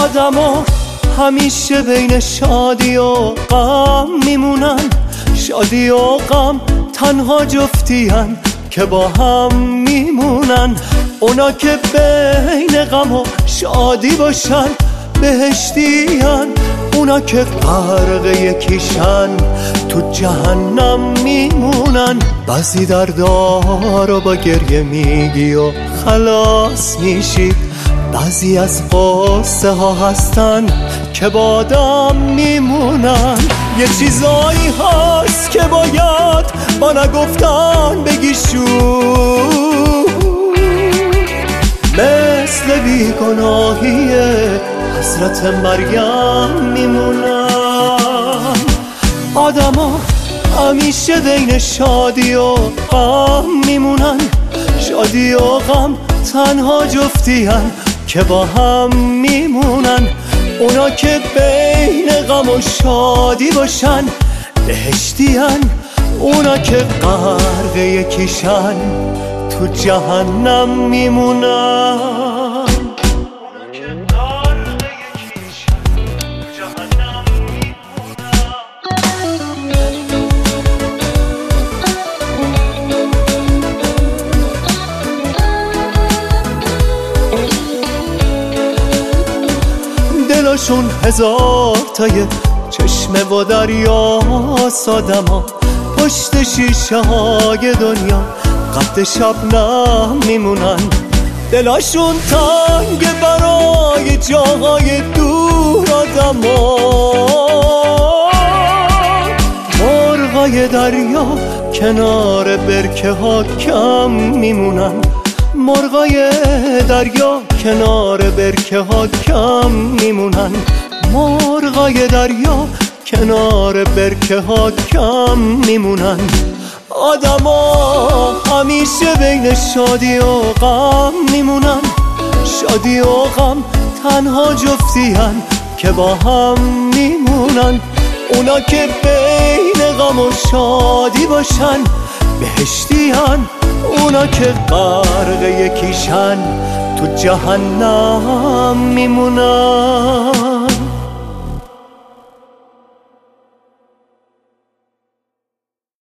آدما همیشه بین شادی و غم میمونن، شادی و غم تنها جفتیان که با هم میمونن. اونا که بین غم و شادی باشن بهشتیان، اونا که غرق یکیشن تو جهنم میمونن. بعضی دردها رو با گریه میگی و خلاص میشی، بعضی از قصه ها هستن که با آدم میمونن. یه چیزایی هست که باید با نگفتن بگی شو، مثل بیگناهی حضرت مریم میمونن. آدما همیشه بین شادی و غم میمونن، شادی و غم تنها جفتیان که با هم میمونن. اونا که بین غم و شادی باشن بهشتیان، اونا که غرق یکیشن تو جهنم میمونن. دلاشون هزار تای چشمه و دریاست، آدما پشت شیشه های دنیا قد شبنم میمونن. دلاشون تنگ برای جاهای دور، آدما مرغای دریا کنار برکه ها کم میمونن. مرغای دریا کنار برکه ها کم میمونن. مرغای دریا کنار برکه ها کم میمونن. آدما همیشه بین شادی و غم میمونن، شادی و غم تنها جفتیان که با هم میمونن. اونا که بین غم و شادی باشن بهشتیان، اونا که غرق یکیشن تو جهنم میمونن.